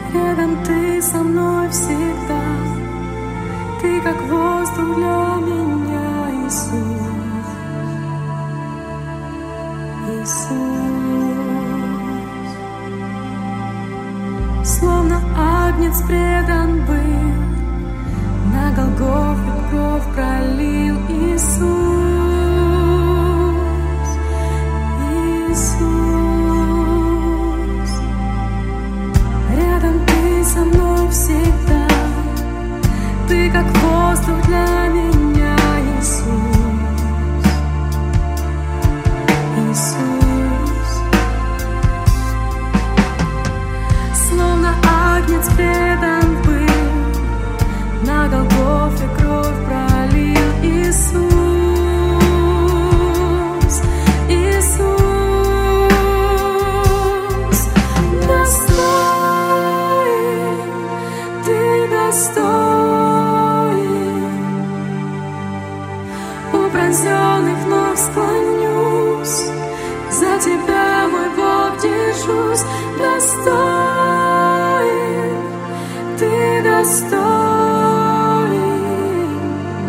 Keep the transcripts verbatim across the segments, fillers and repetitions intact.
Рядом ты со мной всегда, ты как воздух для меня, Иисус, Иисус. Словно агнец предан был, на Голгофе кровь пролил, Иисус, Иисус. Рядом ты со мной всегда, ты как воздух для меня, Иисус, Иисус. Словно агнец предан был, на Голгофе кровь пролил, Иисус, Иисус. Достоин, ты достоин, у пронзенных ног склонюсь, за тебя, мой Бог, держусь. Достоин, ты достоин,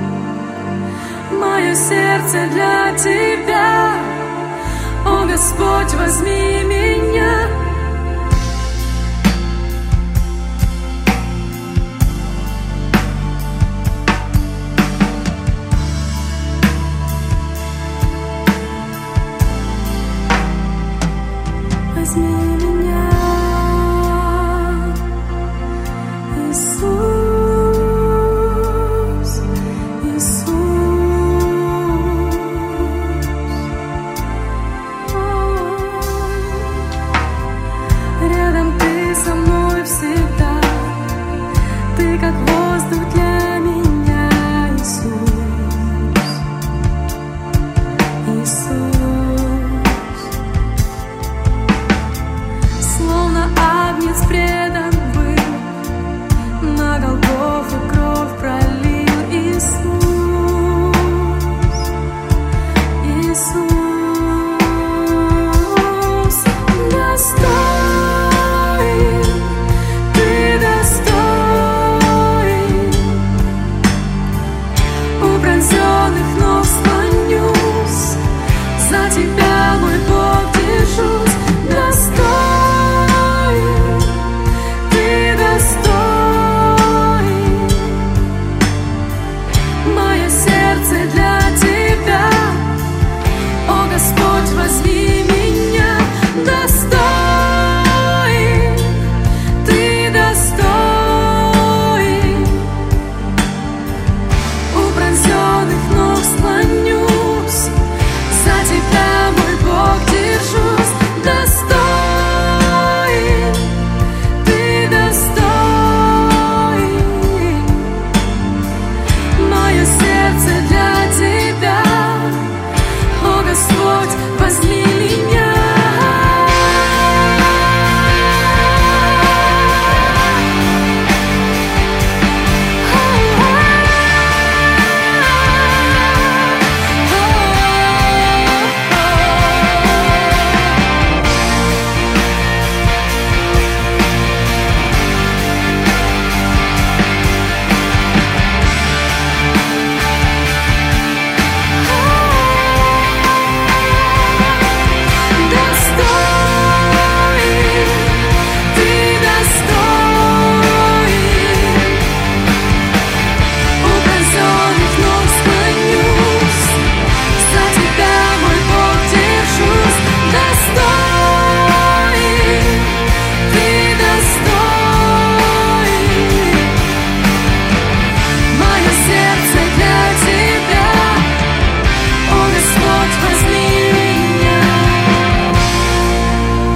мое сердце для тебя, о Господь, возьми меня. Возьми меня, Иисус, Иисус. Рядом ты со мной всегда, ты как воздух для меня, Иисус, Иисус. Словно агнец предан был, на Голгофе кровь пролил, Иисус, Иисус. Достоин, ты достоин, у пронзенных ног склонюсь, за тебя, мой Бог, держусь. Достоин, ты достоин, мое сердце для тебя, о Господь, возьми меня. Достоин, ты достоин, у пронзенных ног склонюсь, за тебя, мой Бог, держусь. Достоин, ты достоин, мое сердце для тебя, о Господь, возьми меня.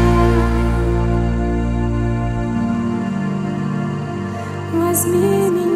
Возьми меня.